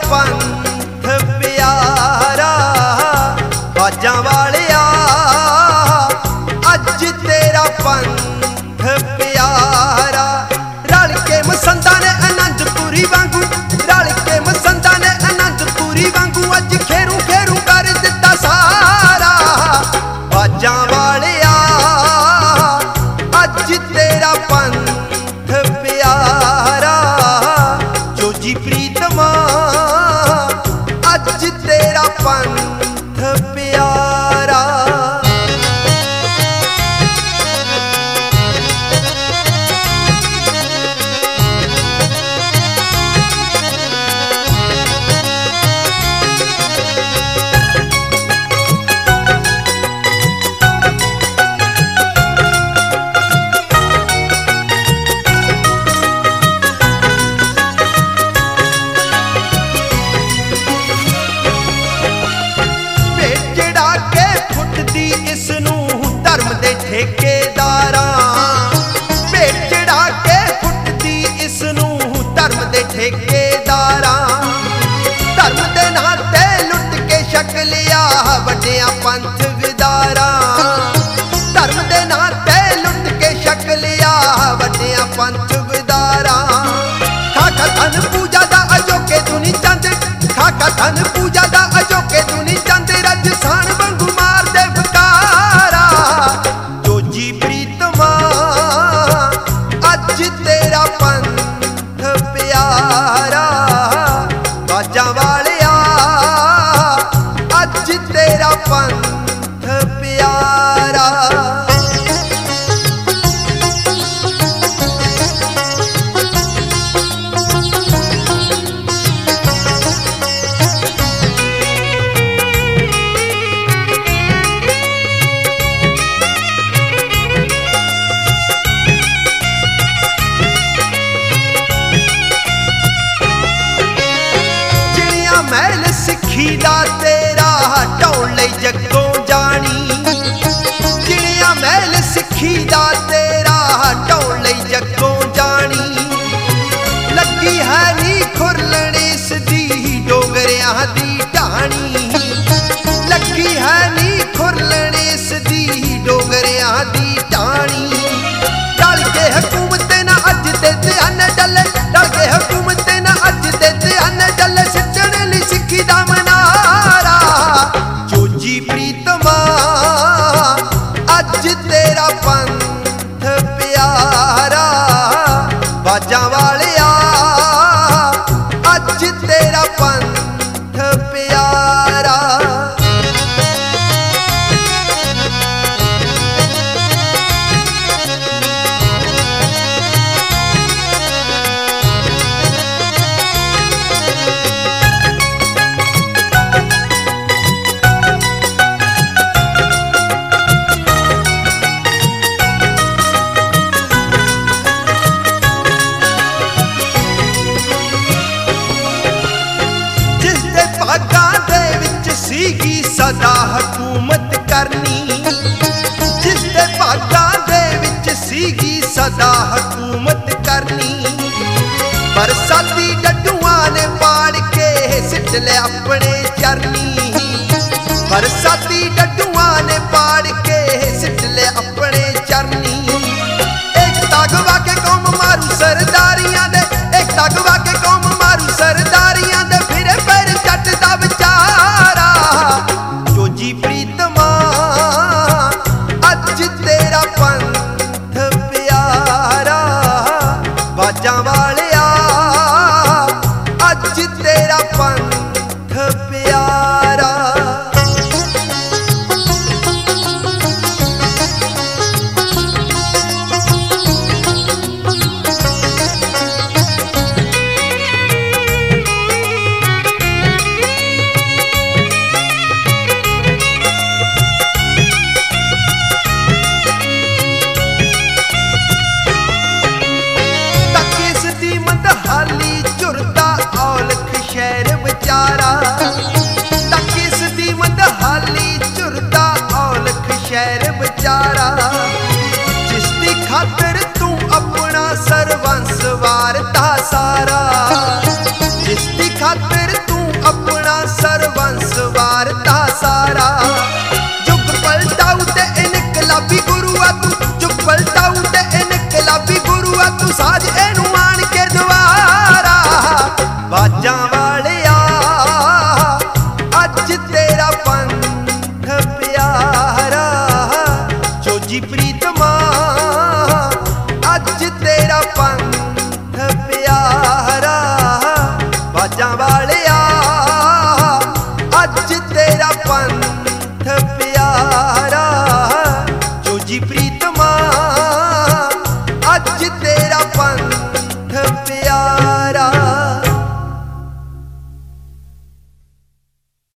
पंथ प्यारा बाजां वालिया अज तेरा पंथ प्यारा। रल के मसंदा ने आनंदपुरी वांगू, रल के मसंदा ने आनंदपुरी वांगू अज खेरू खेरू कर दिता सारा। बाजां वालिया अज तेरा पंथ प्यारा। जोजी प्रीतमा अज तेरा पंथ प्यारा। ठेकेदारां भेट चढ़ा के फुटदी इसनूं धर्म दे ठेकेदारां। धर्म दे नां ते लुट के छक लिया वड्डियां पंथ विदारां। धर्म दे नां ते लुट के छक लिया वड्डियां पंथ विदारां। खाका धन पूजा दा अजोके दुनी चंद, खाका धन पूजा दा अजोके दुनी चंद रजसान वांगू मार दे फकारा। जोजी प्रीतमा अज तेरा पंथ प्यारा। बाजां वालिया अज तेरा पंथ प्यारा। महल सिखी दा तेरा ढाउण लई जग्गों जानी। जिहड़ियां महल सिखी दा तेरा ढाउण लई जग्गों जानी। लगी है नी खुरलण इसदी डोगरियां दी ढाणी। लगी है नी खुरलण इसदी डोगरियां दी ढाणी। रल के हुकूमत ना अज दे ध्यान डले, रल के हुकूमत ना अज दे ध्यान डले। सिक्खी दा मनारा। जोजी प्रीतमा अज तेरा पंथ प्यारा। बाजां वालिया अज तेरा पंथ प्यारा। सदा हुकूमत करनी, जिसदे भागां दे विच सीगी सदा हुकूमत करनी। बरसाती डड्डूआं ने पाड़ के सिट ले अपने चरनी। बरसाती डड्डूआं ने पाड़ के सिट ले अपने चरनी। एकता गवा के कौम मारू सरदारियां दे, एकता गवा के कौम मारू सरदारियां दे। फिरे पैर जट दा विचारा। जोजी प्रीतमा अज तेरा पंथ प्यारा। बाजां वालिया अज तेरा पंथ प्यारा। सारा। जुग पलटाऊ ते इनकलाबी गुरु आ तू, जुग पलटाऊ ते इनकलाबी गुरु आ तू, साज इनू आण के दुआरा। बाजां वालिया अज तेरा पंथ प्यारा, चोजी प्रीतमा अज तेरा पंथ प्यारा। बाजां वालिया अज तेरा पंथ प्यारा।